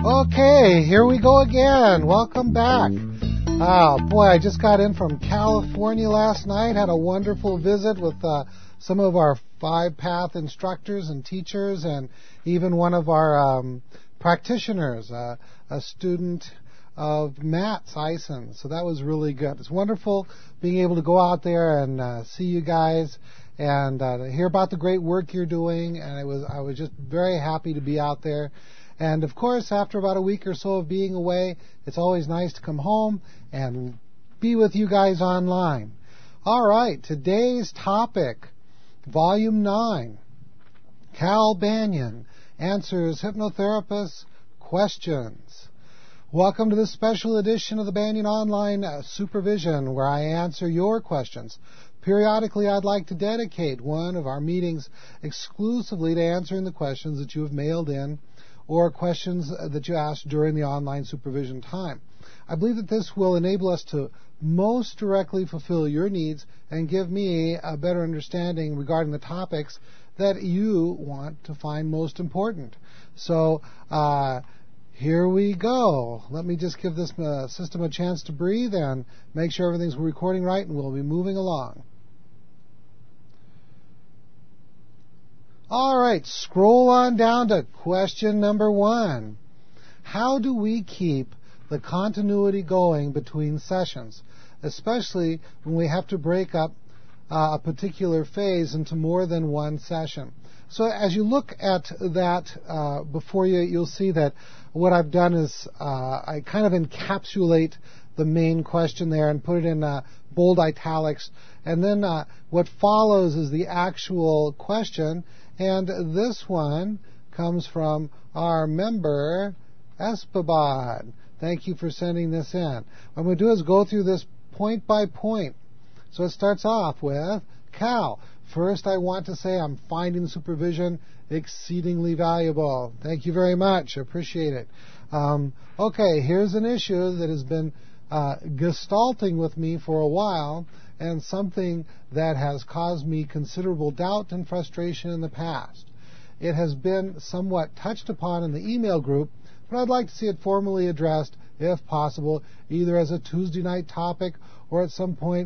Okay, here we go again. Welcome back. Boy, I just got in from California last night. Had a wonderful visit with some of our 5-path instructors and teachers, and even one of our practitioners, a student of Matt Sison. So that was really good. It's wonderful being able to go out there and see you guys and hear about the great work you're doing. And I was just very happy to be out there. And of course, after about a week or so of being away, it's always nice to come home and be with you guys online. All right, today's topic, Volume 9, Cal Banyan answers hypnotherapist questions. Welcome to this special edition of the Banyan Online Supervision, where I answer your questions. Periodically, I'd like to dedicate one of our meetings exclusively to answering the questions that you have mailed in or questions that you asked during the online supervision time. I believe that this will enable us to most directly fulfill your needs and give me a better understanding regarding the topics that you want to find most important. So here we go. Let me just give this system a chance to breathe and make sure everything's recording right, and we'll be moving along. All right, scroll on down to question number 1. How do we keep the continuity going between sessions, especially when we have to break up a particular phase into more than one session? So as you look at that before you, you'll see that what I've done is I kind of encapsulate the main question there and put it in bold italics. And then what follows is the actual question. And this one comes from our member, Espabad. Thank you for sending this in. What I'm going to do is go through this point by point. So it starts off with Cal. First, I want to say I'm finding supervision exceedingly valuable. Thank you very much. Appreciate it. Okay, here's an issue that has been gestalting with me for a while, and something that has caused me considerable doubt and frustration in the past. It has been somewhat touched upon in the email group, but I'd like to see it formally addressed, if possible, either as a Tuesday night topic or at some point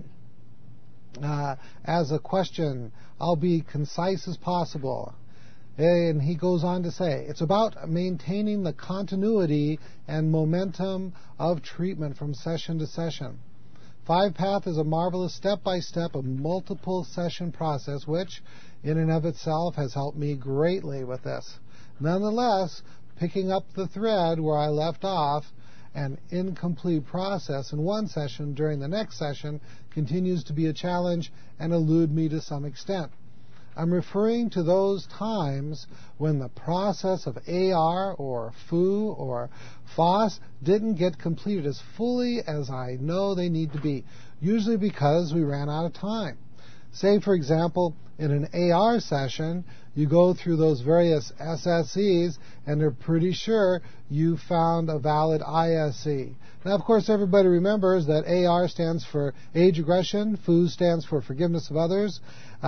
as a question. I'll be concise as possible. And he goes on to say, it's about maintaining the continuity and momentum of treatment from session to session. 5-path is a marvelous step-by-step, a multiple session process, which in and of itself has helped me greatly with this. Nonetheless, picking up the thread where I left off, an incomplete process in one session during the next session continues to be a challenge and elude me to some extent. I'm referring to those times when the process of AR or FOO or FOSS didn't get completed as fully as I know they need to be, usually because we ran out of time. Say, for example, in an AR session, you go through those various SSEs and they're pretty sure you found a valid ISE. Now, of course, everybody remembers that AR stands for age aggression, FOO stands for forgiveness of others,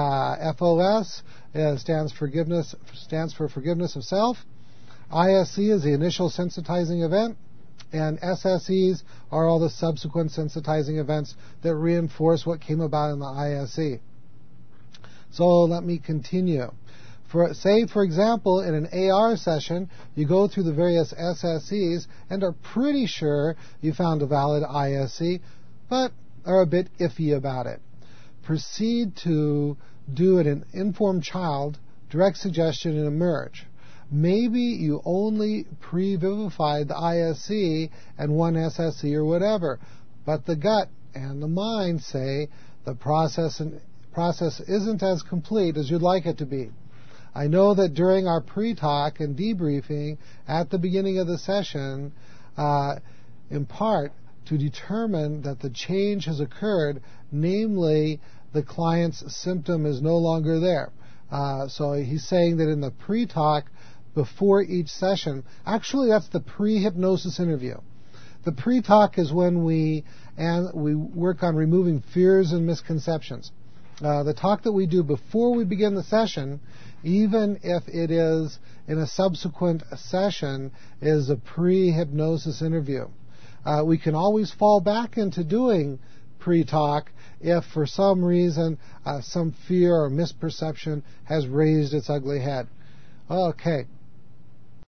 FOS stands for forgiveness of self, ISE is the initial sensitizing event, and SSEs are all the subsequent sensitizing events that reinforce what came about in the ISE. So let me continue. Say, for example, in an AR session, you go through the various SSEs and are pretty sure you found a valid ISE, but are a bit iffy about it. Proceed to do an informed child, direct suggestion, and emerge. Maybe you only pre-vivified the ISE and one SSE or whatever, but the gut and the mind say the process isn't as complete as you'd like it to be. I know that during our pre-talk and debriefing at the beginning of the session, in part to determine that the change has occurred, namely the client's symptom is no longer there. So he's saying that in the pre-talk before each session, actually that's the pre-hypnosis interview. The pre-talk is when we work on removing fears and misconceptions. The talk that we do before we begin the session even if it is in a subsequent session, is a pre-hypnosis interview. We can always fall back into doing pre-talk if for some reason some fear or misperception has raised its ugly head. Okay,